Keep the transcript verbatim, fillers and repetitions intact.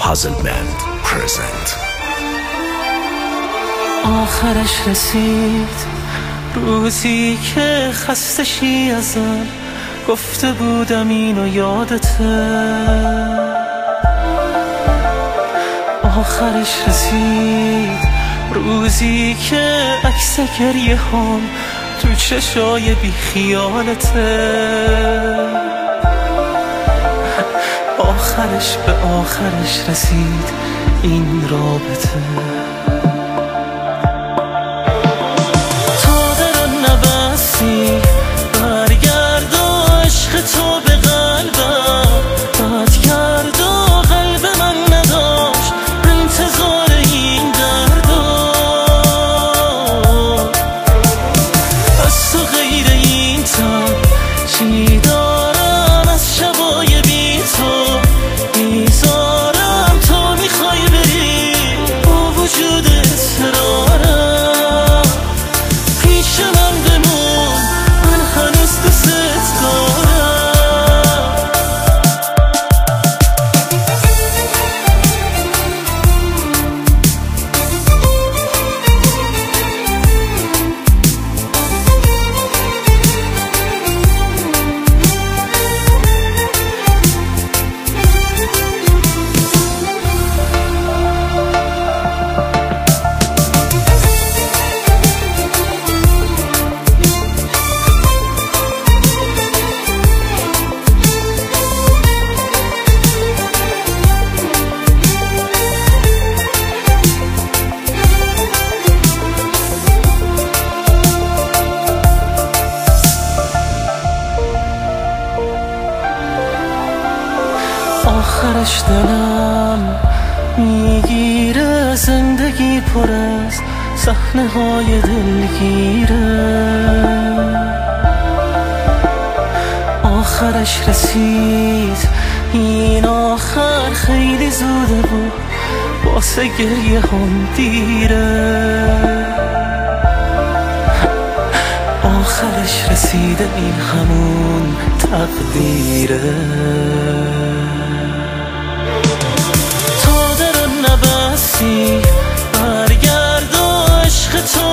Puzzlement present. آخرش رسید روزی که خسته شی ازم، گفته بودم اینو یادته. آخرش رسید روزی که عکس گریه هم تو چشای بی خیالته. آخرش به آخرش رسید این رابطه. تا دلم نبستی برگرد و عشق تو به قلبم بد کرد و قلب من نداشت انتظار این دردا. از تو غیر این تن چی دارم از شبای بی تو میذارم تو میخوای بری با وجود اصرارم. پیش من بمون من هنوز دوست دارم. آخرش دلم میگیره زندگی پر از صحنه های دلگیره. آخرش رسید این آخر خیلی زوده و واسه گریه هم دیره. آخرش رسیده این همون تقدیره. برگرد و عشق تو